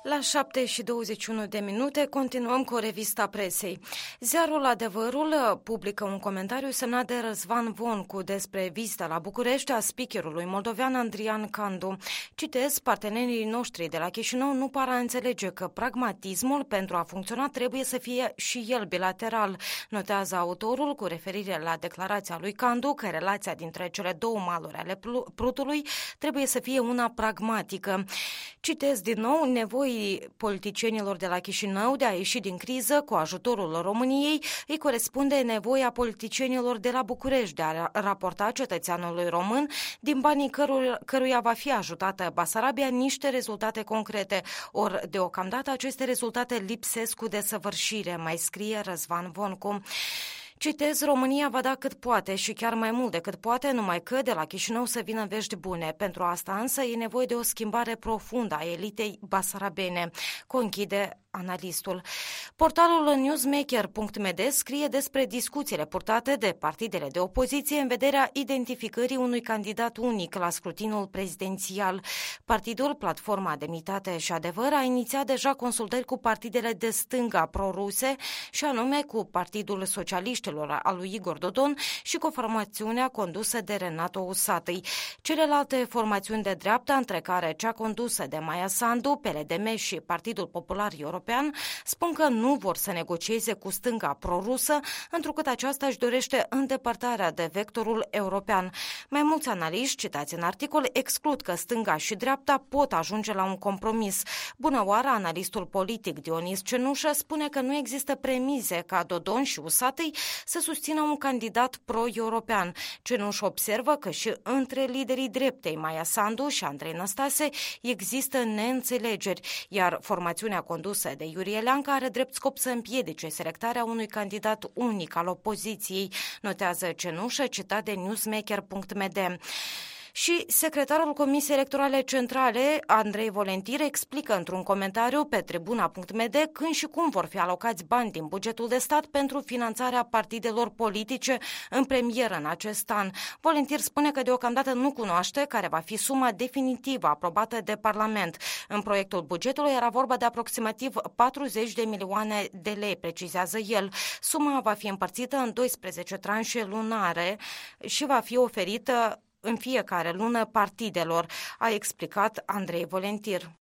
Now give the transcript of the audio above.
La 7:21 continuăm cu revista presei. Ziarul Adevărul publică un comentariu semnat de Răzvan Voncu despre vizita la București a speakerului moldovean Andrian Candu. Citez, partenerii noștri de la Chișinău nu par a înțelege că pragmatismul pentru a funcționa trebuie să fie și el bilateral. Notează autorul cu referire la declarația lui Candu că relația dintre cele două maluri ale Prutului trebuie să fie una pragmatică. Citez din nou, nevoii politicienilor de la Chișinău de a ieși din criză cu ajutorul României îi corespunde nevoia politicienilor de la București de a raporta cetățeanului român din banii căruia va fi ajutată Basarabia niște rezultate concrete. Ori deocamdată aceste rezultate lipsesc cu desăvârșire, mai scrie Răzvan Voncu. Citez, România va da cât poate și chiar mai mult decât poate, numai că de la Chișinău să vină vești bune. Pentru asta însă e nevoie de o schimbare profundă a elitei basarabene, conchide analistul. Portalul newsmaker.md scrie despre discuțiile purtate de partidele de opoziție în vederea identificării unui candidat unic la scrutinul prezidențial. Partidul Platforma Demnitate și Adevăr a inițiat deja consultări cu partidele de stânga proruse și anume cu Partidul Socialiștilor al lui Igor Dodon și cu formațiunea condusă de Renato Usatăi. Celelalte formațiuni de dreapta, între care cea condusă de Maia Sandu, PLDM și Partidul Popular European, spun că nu vor să negocieze cu stânga prorusă, întrucât aceasta își dorește îndepărtarea de vectorul european. Mai mulți analiști citați în articol exclud că stânga și dreapta pot ajunge la un compromis. Bună oară, analistul politic Dionis Cenușă spune că nu există premize ca Dodon și Usatăi să susțină un candidat pro-european. Cenușă observă că și între liderii dreptei Maia Sandu și Andrei Năstase există neînțelegeri, iar formațiunea condusă de Iurie Leancă are drept scop să împiedice selectarea unui candidat unic al opoziției, notează Cenușă, citat de newsmaker.md. Și secretarul Comisiei Electorale Centrale, Andrei Volentir, explică într-un comentariu pe tribuna.md când și cum vor fi alocați bani din bugetul de stat pentru finanțarea partidelor politice în premieră în acest an. Volentir spune că deocamdată nu cunoaște care va fi suma definitivă aprobată de Parlament. În proiectul bugetului era vorba de aproximativ 40 de milioane de lei, precizează el. Suma va fi împărțită în 12 tranșe lunare și va fi oferită în fiecare lună partidelor, a explicat Andrei Volentir.